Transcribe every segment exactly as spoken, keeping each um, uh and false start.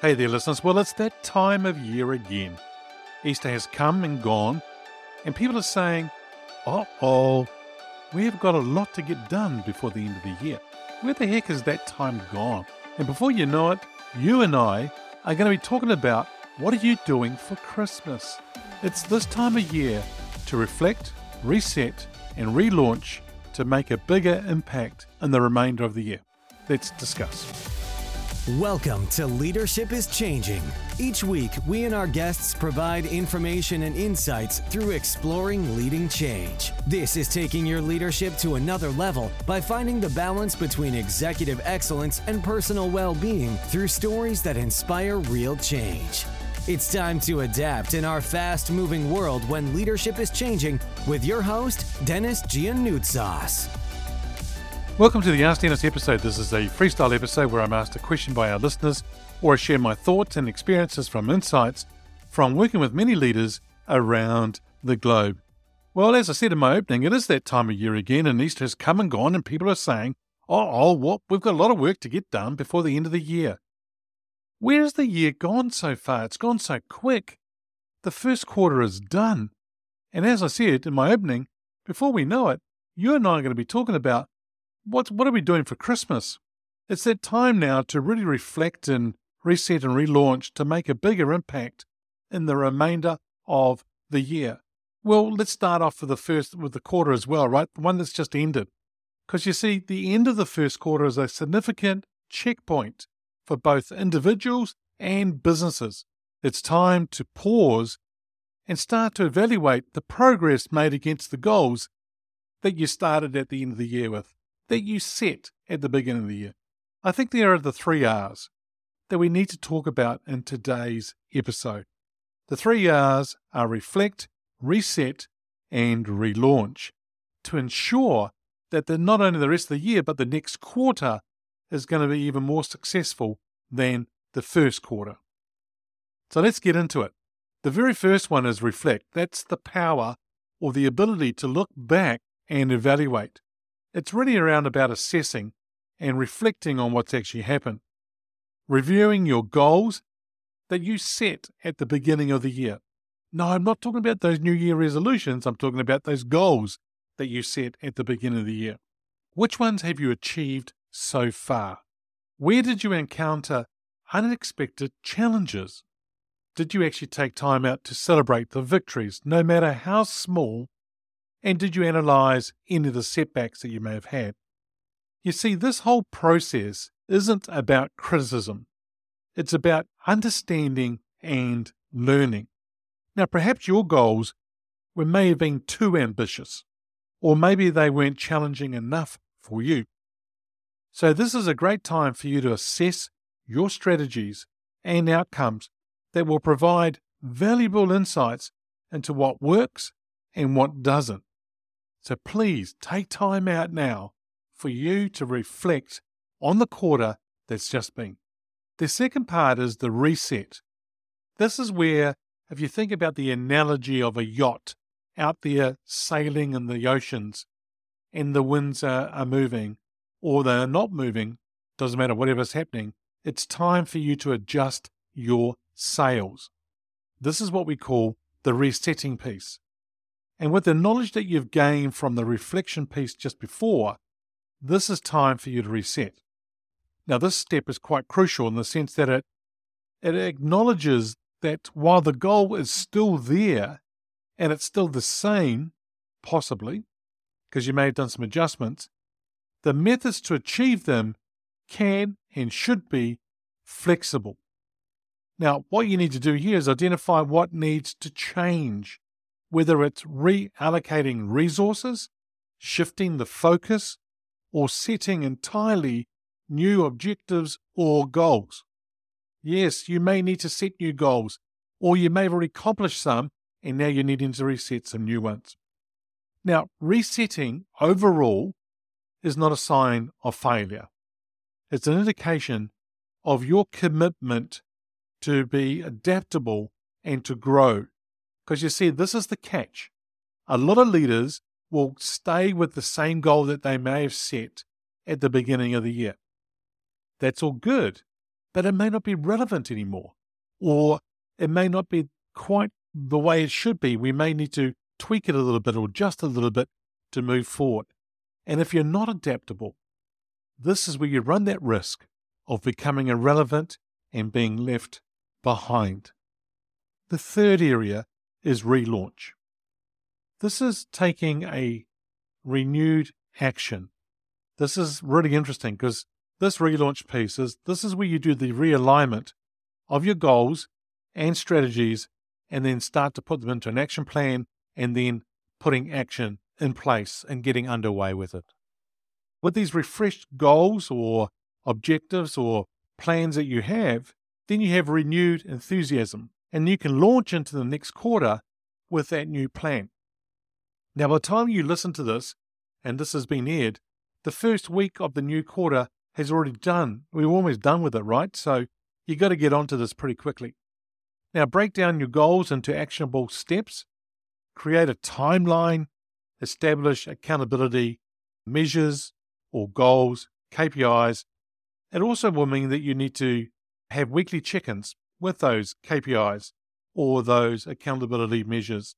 Hey there, listeners. Well, it's that time of year again. Easter has come and gone, and people are saying, uh-oh, we've got a lot to get done before the end of the year. Where the heck is that time gone? And before you know it, you and I are going to be talking about what are you doing for Christmas? It's this time of year to reflect, reset, and relaunch to make a bigger impact in the remainder of the year. Let's discuss. Welcome to Leadership is Changing. Each week, we and our guests provide information and insights through exploring leading change. This is taking your leadership to another level by finding the balance between executive excellence and personal well-being through stories that inspire real change. It's time to adapt in our fast-moving world when leadership is changing with your host, Dennis Giannoutsas. Welcome to the Ask Dennis episode. This is a freestyle episode where I'm asked a question by our listeners, or I share my thoughts and experiences from insights from working with many leaders around the globe. Well, as I said in my opening, it is that time of year again, and Easter has come and gone, and people are saying, oh, oh, what? We've got a lot of work to get done before the end of the year. Where has the year gone so far? It's gone so quick. The first quarter is done. And as I said in my opening, before we know it, you and I are going to be talking about What, what are we doing for Christmas? It's that time now to really reflect and reset and relaunch to make a bigger impact in the remainder of the year. Well, let's start off with the first, with the quarter as well, right? The one that's just ended. Because you see, the end of the first quarter is a significant checkpoint for both individuals and businesses. It's time to pause and start to evaluate the progress made against the goals that you started at the end of the year with, that you set at the beginning of the year. I think there are the three R's that we need to talk about in today's episode. The three R's are reflect, reset, and relaunch to ensure that the, not only the rest of the year, but the next quarter is going to be even more successful than the first quarter. So let's get into it. The very first one is reflect. That's the power or the ability to look back and evaluate. It's really around about assessing and reflecting on what's actually happened. Reviewing your goals that you set at the beginning of the year. No, I'm not talking about those New Year resolutions. I'm talking about those goals that you set at the beginning of the year. Which ones have you achieved so far? Where did you encounter unexpected challenges? Did you actually take time out to celebrate the victories, no matter how small? And did you analyze any of the setbacks that you may have had? You see, this whole process isn't about criticism. It's about understanding and learning. Now, perhaps your goals were, may have been too ambitious, or maybe they weren't challenging enough for you. So this is a great time for you to assess your strategies and outcomes that will provide valuable insights into what works and what doesn't. So please take time out now for you to reflect on the quarter that's just been. The second part is the reset. This is where, if you think about the analogy of a yacht out there sailing in the oceans and the winds are, are moving or they're not moving, doesn't matter, whatever's happening, it's time for you to adjust your sails. This is what we call the resetting piece. And with the knowledge that you've gained from the reflection piece just before, this is time for you to reset. Now, this step is quite crucial in the sense that it, it acknowledges that while the goal is still there and it's still the same, possibly, because you may have done some adjustments, the methods to achieve them can and should be flexible. Now, what you need to do here is identify what needs to change, whether it's reallocating resources, shifting the focus, or setting entirely new objectives or goals. Yes, you may need to set new goals, or you may have already accomplished some, and now you're needing to reset some new ones. Now, resetting overall is not a sign of failure. It's an indication of your commitment to be adaptable and to grow. Because you see, this is the catch. A lot of leaders will stay with the same goal that they may have set at the beginning of the year. That's all good, but it may not be relevant anymore, or it may not be quite the way it should be. We may need to tweak it a little bit or adjust a little bit to move forward. And if you're not adaptable, this is where you run that risk of becoming irrelevant and being left behind. The third area is relaunch. This is taking a renewed action. This is really interesting because this relaunch piece is, this is where you do the realignment of your goals and strategies and then start to put them into an action plan and then putting action in place and getting underway with it. With these refreshed goals or objectives or plans that you have, then you have renewed enthusiasm and you can launch into the next quarter with that new plan. Now, by the time you listen to this, and this has been aired, the first week of the new quarter has already done. We're almost done with it, right? So you got to get onto this pretty quickly. Now, break down your goals into actionable steps, create a timeline, establish accountability measures or goals, K P Is. It also will mean that you need to have weekly check-ins with those K P Is or those accountability measures.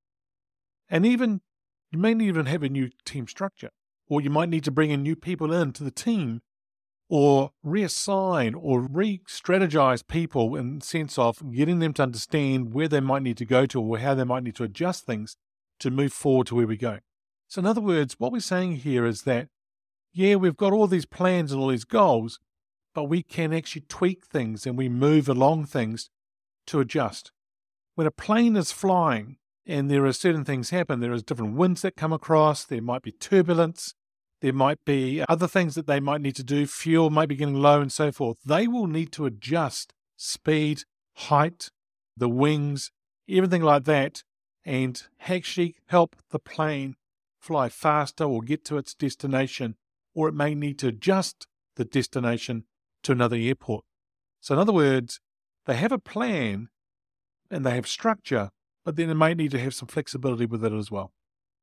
And even, you may even have a new team structure, or you might need to bring in new people into the team, or reassign or re-strategize people in the sense of getting them to understand where they might need to go to or how they might need to adjust things to move forward to where we go. So in other words, what we're saying here is that, yeah, we've got all these plans and all these goals, but we can actually tweak things and we move along things to adjust. When a plane is flying and there are certain things happen, there is different winds that come across, there might be turbulence, there might be other things that they might need to do, fuel might be getting low and so forth. They will need to adjust speed, height, the wings, everything like that, and actually help the plane fly faster or get to its destination, or it may need to adjust the destination to another airport. So in other words, they have a plan and they have structure, but then they may need to have some flexibility with it as well.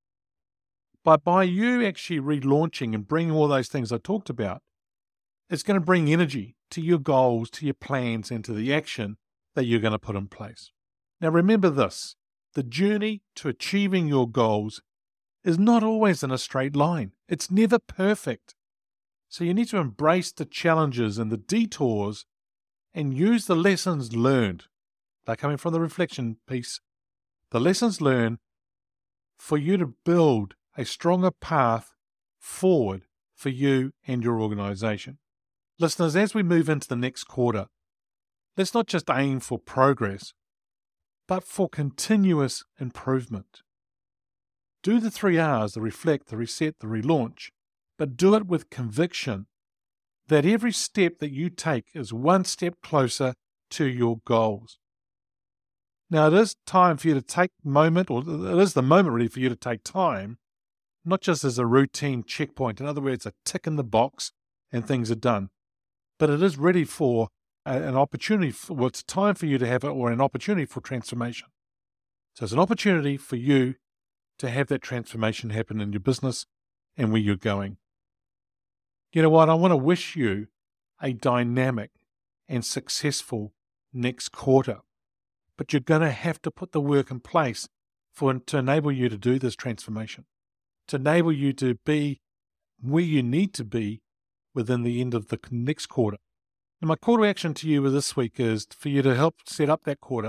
But by you actually relaunching and bringing all those things I talked about, it's going to bring energy to your goals, to your plans, and to the action that you're going to put in place. Now remember this, the journey to achieving your goals is not always in a straight line. It's never perfect. So you need to embrace the challenges and the detours and use the lessons learned. They're coming from the reflection piece. The lessons learned for you to build a stronger path forward for you and your organization. Listeners, as we move into the next quarter, let's not just aim for progress, but for continuous improvement. Do the three R's, the reflect, the reset, the relaunch, but do it with conviction that every step that you take is one step closer to your goals. Now, it is time for you to take a moment, or it is the moment really for you to take time, not just as a routine checkpoint, in other words, a tick in the box and things are done, but it is ready for a, an opportunity, for, well, it's time for you to have it, or an opportunity for transformation. So it's an opportunity for you to have that transformation happen in your business and where you're going. You know what? I want to wish you a dynamic and successful next quarter, but you're going to have to put the work in place for to enable you to do this transformation, to enable you to be where you need to be within the end of the next quarter. And my call to action to you this week is for you to help set up that quarter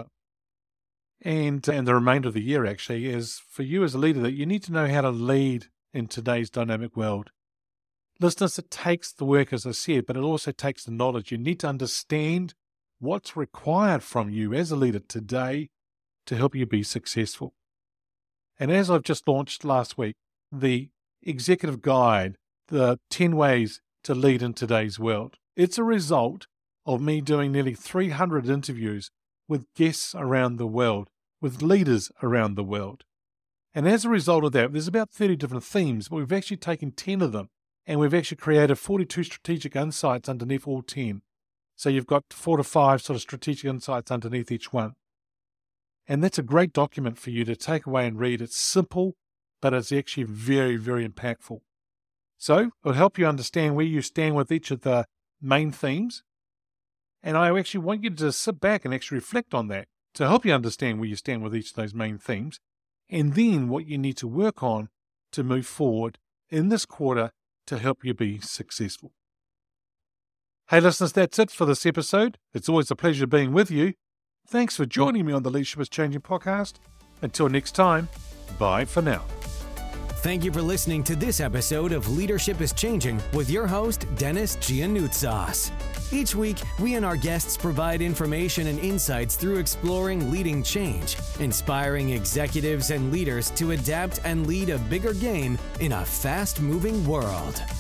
and, and the remainder of the year actually is for you as a leader that you need to know how to lead in today's dynamic world. Listeners, it takes the work, as I said, but it also takes the knowledge. You need to understand what's required from you as a leader today to help you be successful. And as I've just launched last week, the executive guide, the ten ways to lead in today's world, it's a result of me doing nearly three hundred interviews with guests around the world, with leaders around the world. And as a result of that, there's about thirty different themes, but we've actually taken ten of them, and we've actually created forty-two strategic insights underneath all ten. So you've got four to five sort of strategic insights underneath each one. And that's a great document for you to take away and read. It's simple, but it's actually very, very impactful. So it'll help you understand where you stand with each of the main themes. And I actually want you to sit back and actually reflect on that to help you understand where you stand with each of those main themes, and then what you need to work on to move forward in this quarter to help you be successful. Hey listeners, that's it for this episode. It's always a pleasure being with you. Thanks for joining me on the Leadership is Changing podcast. Until next time, bye for now. Thank you for listening to this episode of Leadership is Changing with your host, Dennis Giannoutsas. Each week, we and our guests provide information and insights through exploring leading change, inspiring executives and leaders to adapt and lead a bigger game in a fast-moving world.